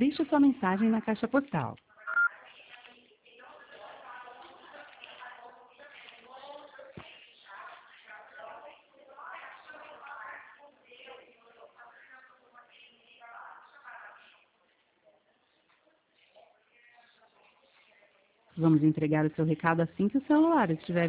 Deixe sua mensagem na caixa postal. Vamos entregar o seu recado assim que o celular estiver